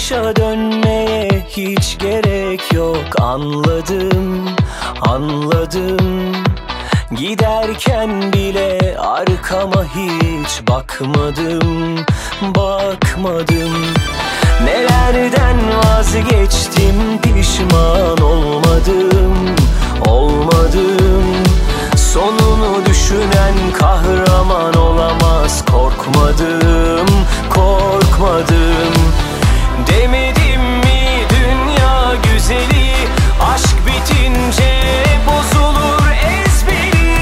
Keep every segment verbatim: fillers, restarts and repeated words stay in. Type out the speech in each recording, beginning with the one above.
başa dönmeye hiç gerek yok. Anladım, anladım. Giderken bile arkama hiç bakmadım, bakmadım. Nelerden vazgeçtim, pişman olmadım, olmadım. Sonunu düşünen kahraman olamaz. Korkmadım, korkmadım. Demedim mi dünya güzeli, aşk bitince bozulur ezberi.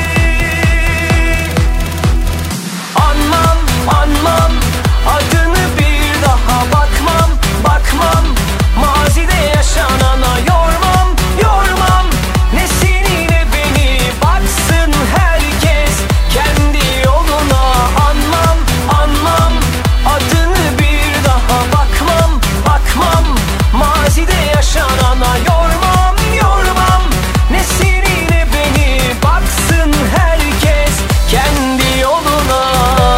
Anmam, anmam, adını bir daha bakmam, bakmam. Mazide yaşanana yormam, yormam. Ne seni ne beni, baksın herkes kendi yoluna. Anmam, anmam, adını bir daha bakmam, bakmam. Mazide yaşanana yormam, yormam. Ne seni ne beni, baksın herkes kendi yoluna.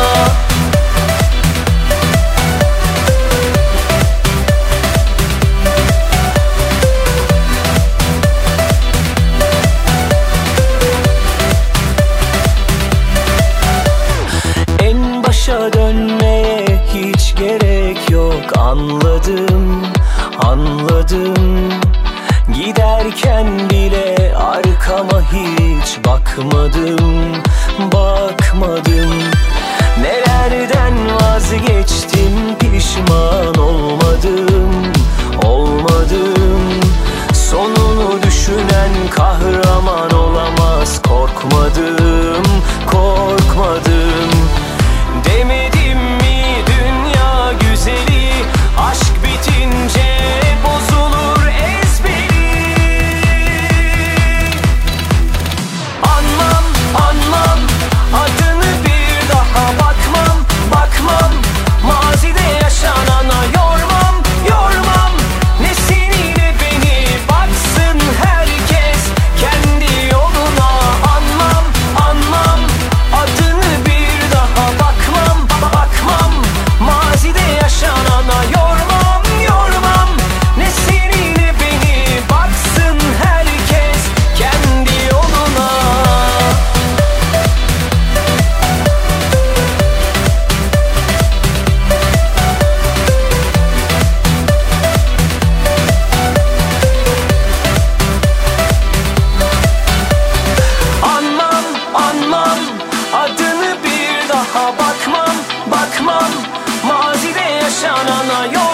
En başa dönmeye hiç gerek yok. Anladım, anladım. Giderken bile arkama hiç bakmadım, bakmadım. Nelerden vazgeçtim, pişman olmadım, olmadım. Sonunu düşünen kahraman olamaz. Korkmadım, korkmadım. Demedim mi dünya güzeli, aşk bitince bozulur ezberi. Anmam, anmam, adını bir daha bakmam, bakmam. Mazide yaşanana yormam, yormam. Ne seni ne beni, baksın herkes kendi yoluna. Anmam, anmam, adını bir daha bakmam, bakmam. Mazide yaşanana yormam, yormam. Ne seni ne beni, baksın herkes kendi yoluna. Anmam, anmam, adını bir daha bakmam, bakmam. Mazide yaşanana yormam.